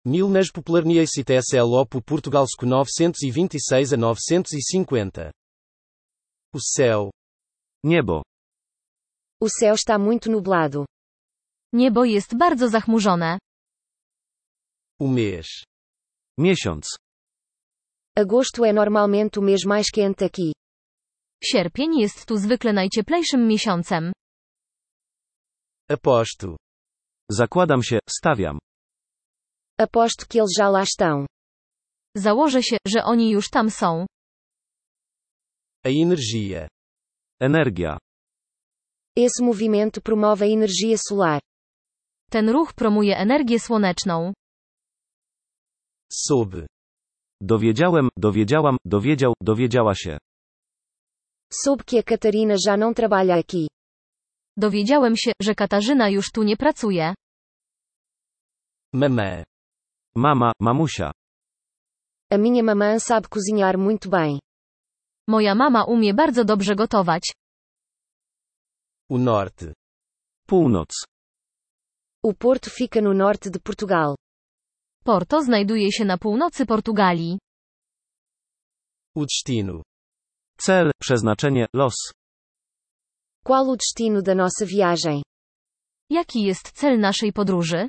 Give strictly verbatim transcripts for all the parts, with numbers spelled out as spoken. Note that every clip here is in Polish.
Milnas popularniae-se T S L O por Portugalsco novecentos e vinte e seis a novecentos e cinquenta. O céu. Niebo. O céu está muito nublado. Niebo jest bardzo zachmurzone. O mês. Miesiąc. Agosto é normalmente o mês mais quente aqui. Sierpień jest tu zwykle najcieplejszym miesiącem. Aposto. Zakładam się, stawiam. Aposto que eles já lá estão. Założę się, że oni już tam są. A energia. Energia. Esse movimento promove a energia solar. Ten ruch promuje energię słoneczną. Soube. Dowiedziałem, dowiedziałam, dowiedział, dowiedziała się. Soube que a Catarina já não trabalha aqui. Dowiedziałem się, że Katarzyna już tu nie pracuje. Mamã. Mama, mamusia. A minha mamã sabe cozinhar muito bem. Moja mama umie bardzo dobrze gotować. O norte. Północ. O Porto fica no norte de Portugal. Porto znajduje się na północy Portugalii. O destino. Cel, przeznaczenie, los. Qual o destino da nossa viagem? Jaki jest cel naszej podróży?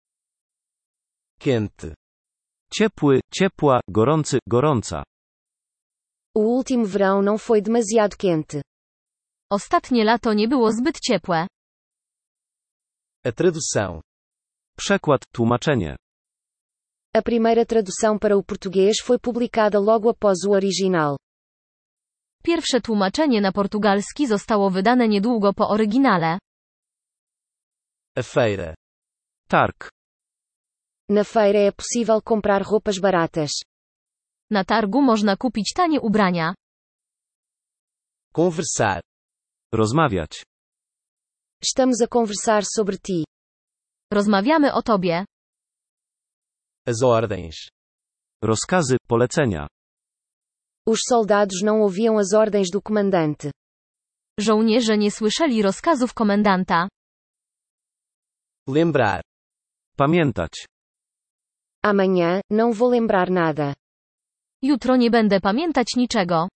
Quente. Ciepły, ciepła, gorący, gorąca. O último verão não foi demasiado quente. Ostatnie lato nie było zbyt ciepłe. A tradução. Przekład, tłumaczenie. A primeira tradução para o português foi publicada logo após o original. Pierwsze tłumaczenie na portugalski zostało wydane niedługo po oryginale. A feira. Targ. Na feira é possível comprar roupas baratas. Na targu można kupić tanie ubrania. Conversar. Rozmawiać. Estamos a conversar sobre ti. Rozmawiamy o tobie. As ordens. Rozkazy, polecenia. Os soldados não ouviam as ordens do comandante. Żołnierze nie słyszeli rozkazów komendanta. Lembrar. Pamiętać. Amanhã, não vou lembrar nada. Jutro nie będę pamiętać niczego.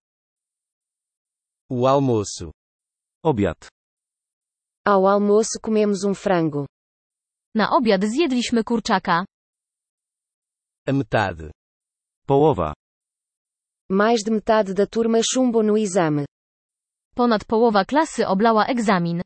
O almoço. Obiad. Ao almoço comemos um frango. Na obiad zjedliśmy kurczaka. A metade. Połowa. Mais de metade da turma chumbou no exame. Ponad połowa klasy oblała egzamin.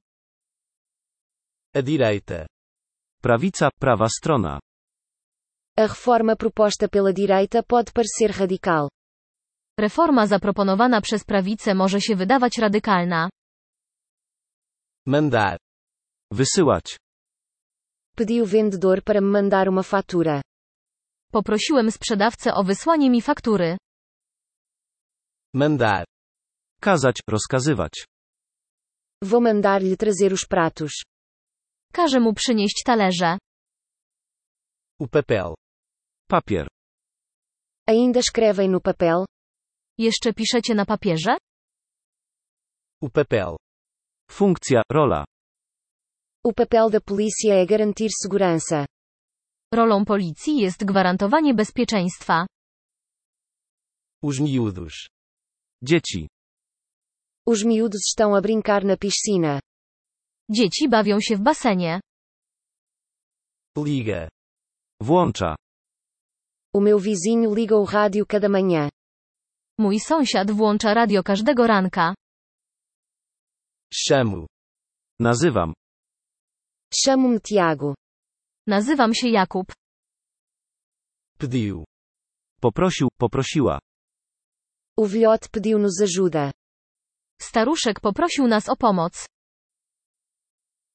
A direita. Prawica, prawa strona. A reforma proposta pela direita pode parecer radical. Reforma zaproponowana przez prawicę może się wydawać radykalna. Mandar. Wysyłać. Pedi o vendedor para me mandar uma fatura. Poprosiłem sprzedawcę o wysłanie mi faktury. Mandar. Kazać, rozkazywać. Vou mandar-lhe trazer os pratos. Każe mu przynieść talerze. O papel. Papier. Ainda escrevem no papel? Jeszcze piszecie na papierze? O papel. Funkcja, rola. O papel da polícia é garantir segurança. Rolą policji jest gwarantowanie bezpieczeństwa. Os miúdos. Dzieci. Os miúdos estão a brincar na piscina. Dzieci bawią się w basenie. Liga. Włącza. O meu vizinho liga o rádio cada manhã. Mój sąsiad włącza radio każdego ranka. Chamo. Nazywam. Chamo-me Tiago. Nazywam się Jakub. Pediu. Poprosił, poprosiła. O velhote pediu-nos ajuda. Staruszek poprosił nas o pomoc.